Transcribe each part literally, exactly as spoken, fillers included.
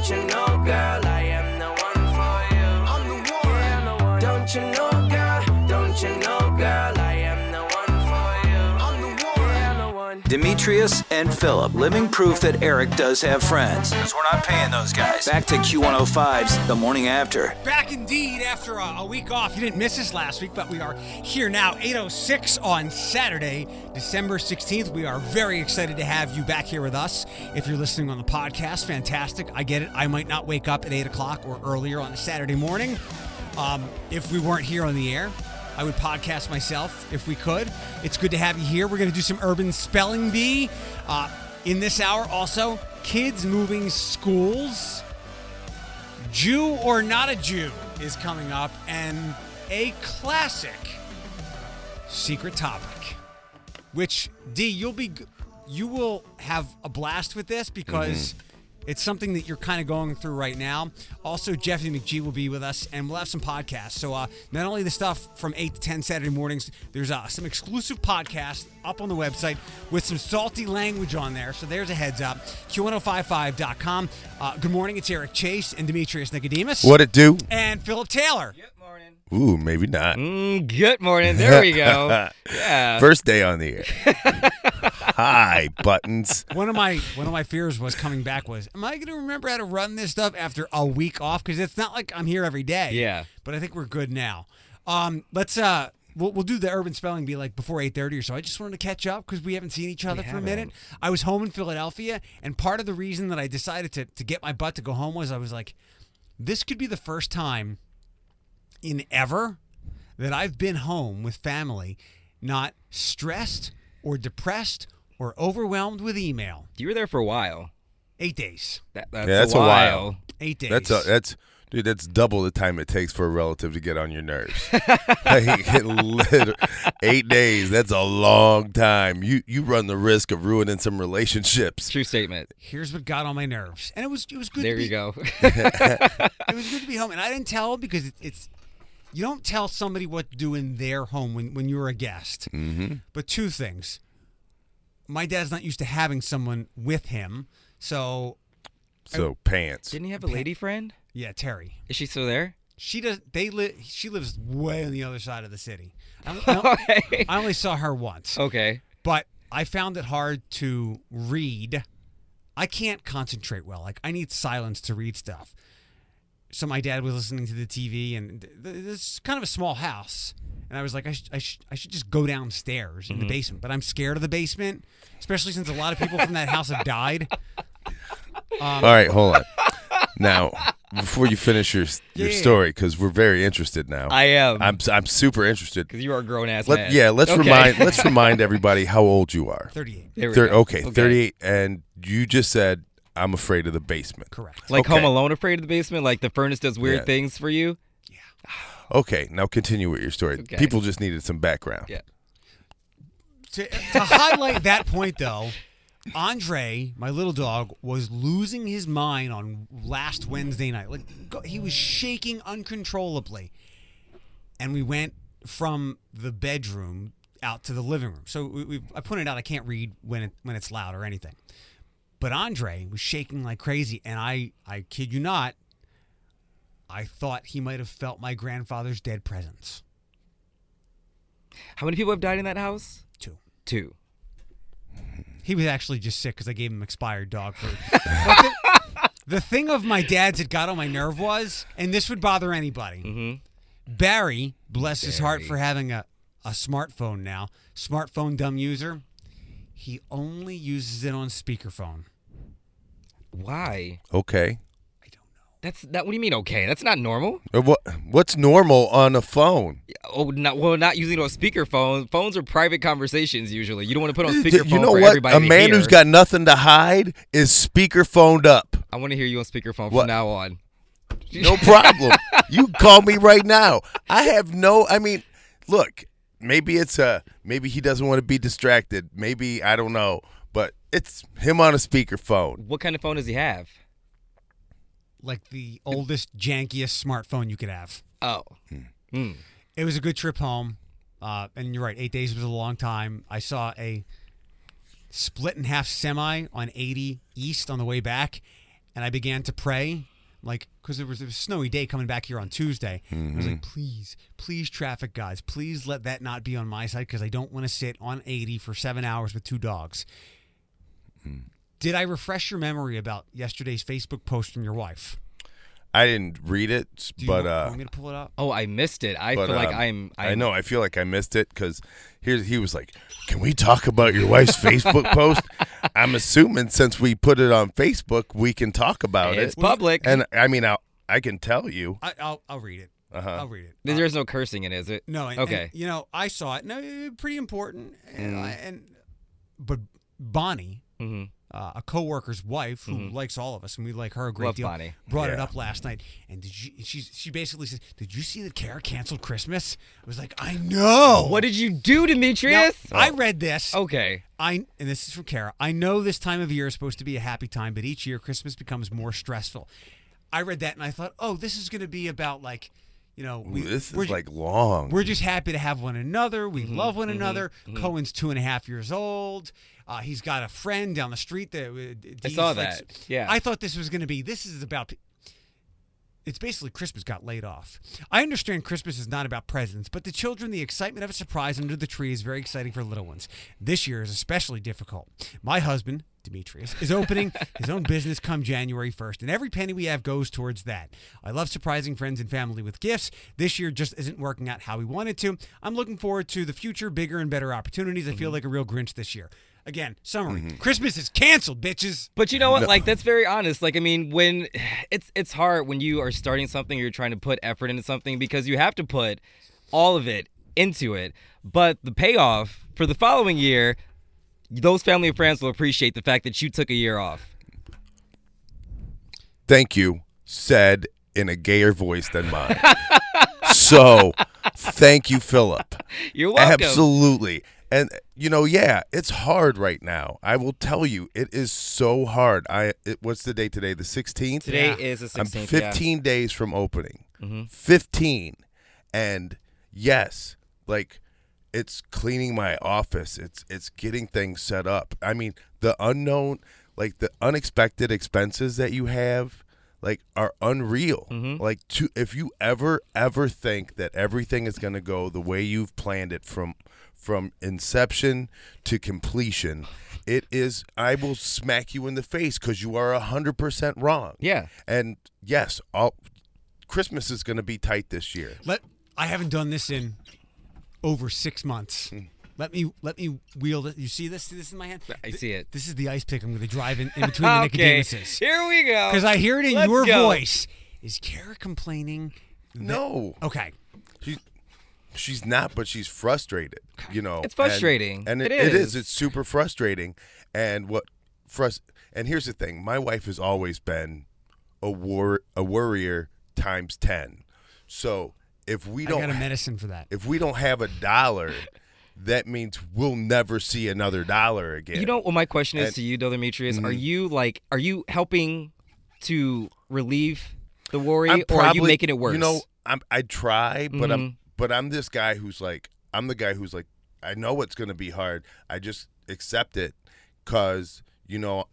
Don't you know, girl, I am the one for you. I'm the one. Yeah, I'm the one. Don't you know, girl? Don't you know, girl, I am the one for you. I'm the one. Yeah, I'm the one. Demetrius and Philip, living proof that Eric does have friends. Because we're not paying those guys. Back to Q one oh five's The Morning After. Back indeed after a, a week off. You didn't miss us last week, but we are here now, eight oh six on Saturday, December sixteenth. We are very excited to have you back here with us. If you're listening on the podcast, fantastic. I get it. I might not wake up at eight o'clock or earlier on a Saturday morning. Um, if we weren't here on the air, I would podcast myself if we could. It's good to have you here. We're going to do some urban spelling bee uh, in this hour. Also, kids moving schools. Jew or not a Jew is coming up, and a classic secret topic, which D, you'll be, you will have a blast with this because. Mm-hmm. It's something that you're kind of going through right now. Also, Jeffy McGee will be with us, and we'll have some podcasts. So uh, not only the stuff from eight to ten Saturday mornings, there's uh, some exclusive podcasts up on the website with some salty language on there. So there's a heads up. Q one oh five five dot com. Uh, good morning. It's Eric Chase and Demetrius Nicodemus. What it do? And Philip Taylor. Good morning. Ooh, maybe not. Mm, good morning. There we go. Yeah. First day on the air. Hi, buttons. One of my one of my fears was coming back was, am I going to remember how to run this stuff after a week off? Because it's not like I'm here every day. Yeah. But I think we're good now. Um, let's uh, we'll we'll do the urban spelling bee like before eight thirty or so. I just wanted to catch up because we haven't seen each other We for a haven't. minute. I was home in Philadelphia, and part of the reason that I decided to to get my butt to go home was I was like, this could be the first time in ever that I've been home with family, not stressed or depressed or overwhelmed with email. You were there for a while. Eight days. That, that's, Yeah, that's a a while. while. Eight days. That's a, that's dude. That's double the time it takes for a relative to get on your nerves. Like, lit- eight days. That's a long time. You you run the risk of ruining some relationships. True statement. Here's what got on my nerves, and it was it was good. There to be, you go. It was good to be home, and I didn't tell because it, it's you don't tell somebody what to do in their home when when you're a guest. Mm-hmm. But two things. My dad's not used to having someone with him, so So pants. Didn't you have a lady friend? yeah, Terry. Is she still there? She does. They live. She lives way on the other side of the city. I, I, Okay. I only saw her once, Okay. but I found it hard to read. I can't concentrate well. Like I need silence to read stuff. So my dad was listening to the T V, and th- th- this is kind of a small house. And I was like, I, sh- I, sh- I should just go downstairs in the basement. But I'm scared of the basement, especially since a lot of people from that house have died. Um, All right, hold on. Now, before you finish your your Yeah. story, because we're very interested now. I am. I'm I'm super interested. Because you are a grown ass Let, man. yeah, let's Okay. remind let's remind everybody how old you are. thirty-eight. There we Thir- go. okay, thirty-eight, and you just said I'm afraid of the basement. Correct. Like Okay. Home Alone, afraid of the basement. Like the furnace does weird Yeah. things for you. Okay, now continue with your story. Okay. People just needed some background. Yeah. To, to highlight that point, though, Andre, my little dog, was losing his mind on last Wednesday night. Like go- he was shaking uncontrollably, and we went from the bedroom out to the living room. So we, we, I pointed out I can't read when it, when it's loud or anything, but Andre was shaking like crazy, and I I kid you not, I thought he might have felt my grandfather's dead presence. How many people have died in that house? Two. Two. He was actually just sick because I gave him expired dog food. But the, the thing of my dad's that got on my nerve was, and this would bother anybody, Mm-hmm. Barry, bless his heart Barry. for having a, a smartphone now, smartphone dumb user, he only uses it on speakerphone. Why? Okay. I don't know. That's that. What do you mean? Okay, that's not normal. Uh, What what's normal on a phone? Oh, not well. Not using it on speakerphone. Phones are private conversations usually. You don't want to put on Y- speakerphone you know for what? everybody A to man hear. who's got nothing to hide is speakerphoned up. I want to hear you on speakerphone What? from now on. No problem. You call me right now. I have no. I mean, look. Maybe it's a. Maybe he doesn't want to be distracted. Maybe I don't know. But it's him on a speakerphone. What kind of phone does he have? Like the oldest, jankiest smartphone you could have. Oh. Hmm. It was a good trip home. Uh, and you're right, eight days was a long time. I saw a split in half semi on eighty East on the way back. and I began to pray. Like, because there was a snowy day coming back here on Tuesday. Mm-hmm. I was like, please, please, traffic guys, please let that not be on my side because I don't want to sit on eighty for seven hours with two dogs. Mm. Did I refresh your memory about yesterday's Facebook post from your wife? I didn't read it, Do you but want, uh, want me to pull it up? Oh, I missed it. I but, feel like um, I'm, I'm. I know. I feel like I missed it because here's he was like, "Can we talk about your wife's Facebook post?" I'm assuming since we put it on Facebook, we can talk about It's it. public. And I mean, I I can tell you. I, I'll I'll read it. Uh-huh. I'll read it. There's no cursing in it, is it? No. And, Okay. and, you know, I saw it. No, pretty important. And, Mm. I, and but Bonnie. Mm-hmm. Uh, a coworker's wife who Mhm. likes all of us, and we like her a great Love deal. Bonnie. Brought it Yeah. up last night, and did you? She she basically said, "Did you see that Kara canceled Christmas?" I was like, "I know." What did you do, Now, Demetrius? I read this. Okay. I and this is from Kara. I know this time of year is supposed to be a happy time, but each year Christmas becomes more stressful. I read that and I thought, oh, this is going to be about like, you know, we, Ooh, this we're is ju- like long. We're just happy to have one another. We Mm-hmm, love one another. Cohen's two and a half years old. Uh, he's got a friend down the street that uh, I Dee's saw like- that. Yeah. I thought this was going to be. This is about. It's basically Christmas got laid off. I understand Christmas is not about presents, but the children, the excitement of a surprise under the tree is very exciting for little ones. This year is especially difficult. My husband, Demetrius, is opening his own business come January first, and every penny we have goes towards that. I love surprising friends and family with gifts. This year just isn't working out how we wanted to. I'm looking forward to the future, bigger and better opportunities. I feel like a real Grinch this year. Again, summary. Christmas is canceled, bitches. But you know what? Like that's very honest. Like I mean, when it's it's hard when you are starting something, you're trying to put effort into something because you have to put all of it into it. But the payoff for the following year, those family and friends will appreciate the fact that you took a year off. Thank you, said in a gayer voice than mine. So, thank you, Philip. You're welcome. Absolutely. And you know, yeah, it's hard right now. I will tell you, it is so hard. I it, what's the date today? The sixteenth. Today Yeah. is the sixteenth. I'm fifteen days from opening. Mm-hmm. fifteen. And yes, like it's cleaning my office. It's it's getting things set up. I mean, the unknown, like the unexpected expenses that you have, like are unreal. Mhm. Like to if you ever ever think that everything is going to go the way you've planned it from from inception to completion, it is I will smack you in the face cuz you are one hundred percent wrong. Yeah. And yes, all Christmas is going to be tight this year. Let I haven't done this in over six months. Let me let me wield it. You see this? See this in my hand? I see it. This is the ice pick I'm going to drive in, in between the Okay. Nicodemuses. Here we go. Because I hear it in Let's your go. voice. Is Kara complaining? that- No. Okay. She's she's not, but she's frustrated. You know, It's frustrating. and, and it, It it is. is. It's super frustrating. And what frust and here's the thing: my wife has always been a war a worrier times ten. So if we I don't got a medicine for that. if we don't have a dollar, that means we'll never see another dollar again. You know what my question is And- to you, though, Demetrius? Mhm. Are you like, are you helping to relieve the worry, I'm or are you probably- making it worse? You know, I'm I try, but I'm Mhm. but I'm this guy who's like I'm the guy who's like I know it's going to be hard. I just accept it cuz you know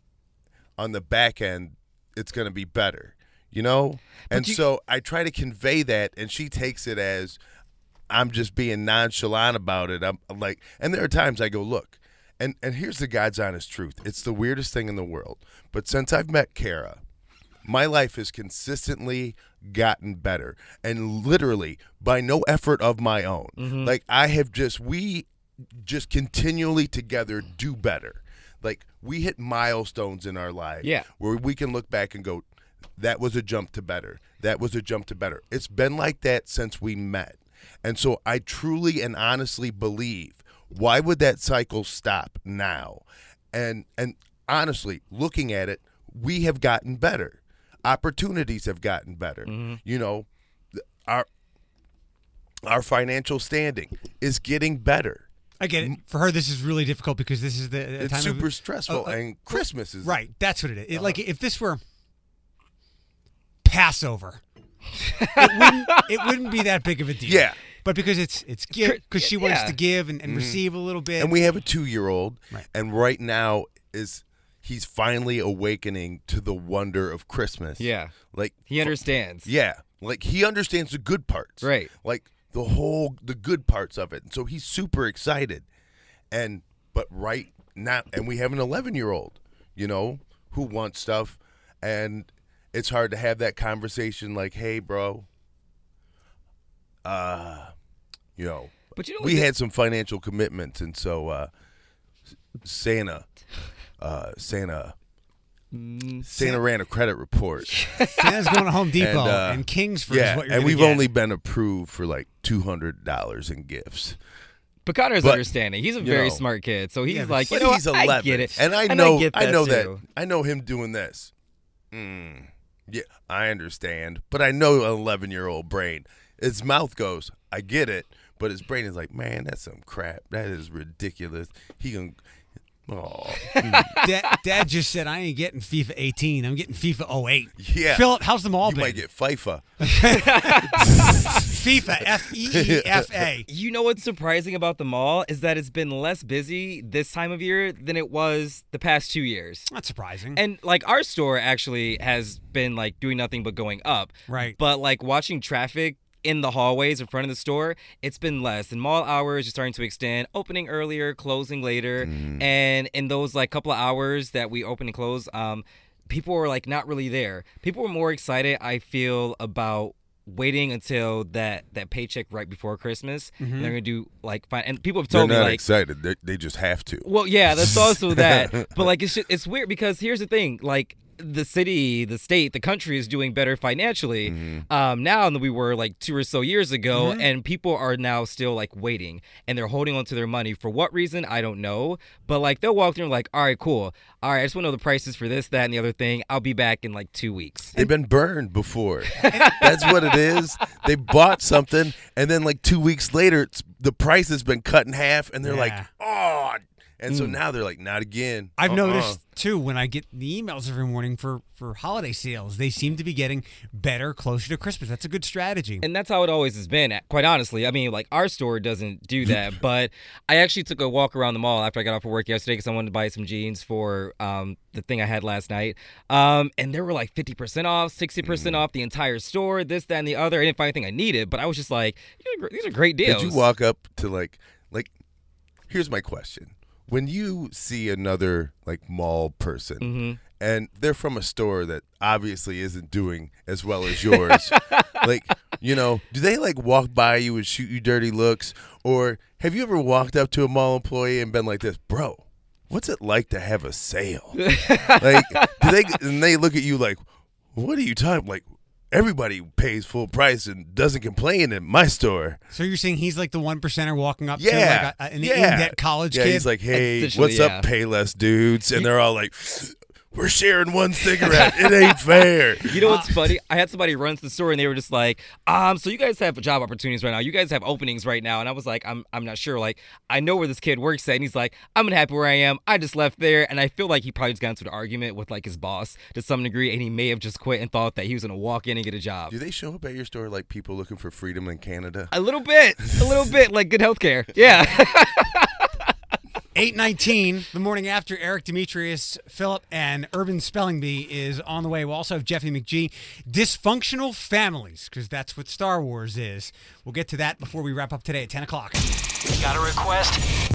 on the back end it's going to be better. You know? And you- so I try to convey that and she takes it as I'm just being nonchalant about it. I'm, I'm like and there are times I go, "Look, and and here's the God's honest truth. It's the weirdest thing in the world. But since I've met Kara, my life has consistently gotten better, and literally by no effort of my own. Mm-hmm. Like I have just, we just continually together do better. Like we hit milestones in our life, Yeah. where we can look back and go, that was a jump to better. That was a jump to better. It's been like that since we met, and so I truly and honestly believe, why would that cycle stop now? And and honestly, looking at it, we have gotten better. Opportunities have gotten better. Mm-hmm. You know, th- our our financial standing is getting better. I get it. For her, this is really difficult because this is the a It's time super of, stressful, uh, uh, and Christmas is right. That's what it is. It, Uh-huh. Like if this were Passover, it wouldn't it wouldn't be that big of a deal. Yeah. But because it's it's give because she wants yeah. to give and, and receive a little bit. And we have a two-year-old, Right. and right now is he's finally awakening to the wonder of Christmas. Yeah. Like He understands. Yeah. Like he understands the good parts. Right. Like the whole the good parts of it. And so he's super excited. And but right now and we have an eleven-year-old, you know, who wants stuff, and it's hard to have that conversation like, "Hey, bro, uh, you know, But you know what we the- had some financial commitments, and so uh, Santa, uh, Santa, Santa ran a credit report. Santa's going to Home Depot And, uh, and Kingsford yeah, is what you're and gonna we've get. only been approved for like two hundred dollars in gifts. But Connor's But, understanding. He's a you very know, smart kid, so he's Yeah, but like, you But know, he's what? eleven, I get it, and I know, get I know that, too. I know him doing this. Mm, yeah, I understand, but I know an eleven-year-old brain. His mouth goes, "I get it," but his brain is like, "Man, that's some crap. That is ridiculous." He can, oh, Dad, Dad just said, I ain't getting FIFA eighteen. I'm getting FIFA oh eight. yeah. Philip, how's the mall You been? might get FIFA. FIFA, F E E F A. You know what's surprising about the mall is that it's been less busy this time of year than it was the past two years. Not surprising. And like our store actually has been like doing nothing but going up. Right. But like watching traffic in the hallways in front of the store, it's been less. And mall hours are starting to extend, opening earlier, closing later. Mm. And in those like couple of hours that we open and close, um, people were like not really there. People were more excited, I feel, about waiting until that that paycheck right before Christmas. And they're gonna do like fine. And people have They're told me not like, excited. They, they just have to. well, yeah, that's also that. But like, it's just, it's weird because here's the thing, like. The city, the state, the country is doing better financially Mm-hmm. um, now than we were like two or so years ago, and people are now still like waiting and they're holding on to their money for what reason I don't know. But like they'll walk through and like, all right, cool, all right, I just want to know the prices for this, that, and the other thing. I'll be back in like two weeks. They've been burned before. That's what it is. They bought something, and then like two weeks later, it's, the price has been cut in half, and they're like, Yeah. "Oh!" And so now they're like, "Not again." I've Uh-uh. noticed too when I get the emails every morning for for holiday sales, they seem to be getting better closer to Christmas. That's a good strategy. And that's how it always has been, quite honestly. I mean, like, our store doesn't do that, but I actually took a walk around the mall after I got off of work yesterday because I wanted to buy some jeans for um, the thing I had last night. Um, and they were like fifty percent off, sixty percent off the entire store, this, that, and the other. I didn't find anything I needed, but I was just like, these are, gr- these are great deals. Did you walk up to like, like? Here's my question: when you see another like mall person, Mm-hmm. and they're from a store that obviously isn't doing as well as yours, like, you know, do they like walk by you and shoot you dirty looks, or have you ever walked up to a mall employee and been like this, bro? What's it like to have a sale? Like, do they and they look at you like, what are you talking? Like, everybody pays full price and doesn't complain in my store. So you're saying he's like the one percenter walking up Yeah, to like a, an yeah. in-debt college yeah, kid? he's like, hey, Essentially, what's yeah. up, Payless dudes? And they're all like, we're sharing one cigarette. It ain't fair. You know what's funny? I had somebody run to the store and they were just like, um, so you guys have job opportunities right now. You guys have openings right now. And I was like, I'm I'm not sure. Like, I know where this kid works at. And he's like, I'm unhappy where I am. I just left there. And I feel like he probably just got into an argument with like his boss to some degree. And he may have just quit and thought that he was going to walk in and get a job. Do they show up at your store like people looking for freedom in Canada? A little bit. A little bit. Like good healthcare. Yeah. eight nineteen, the morning after. Eric Demetrius, Philip, and Urban Spelling Bee is on the way. We'll also have Jeffy McGee. Dysfunctional families, because that's what Star Wars is. We'll get to that before we wrap up today at ten o'clock. Got a request?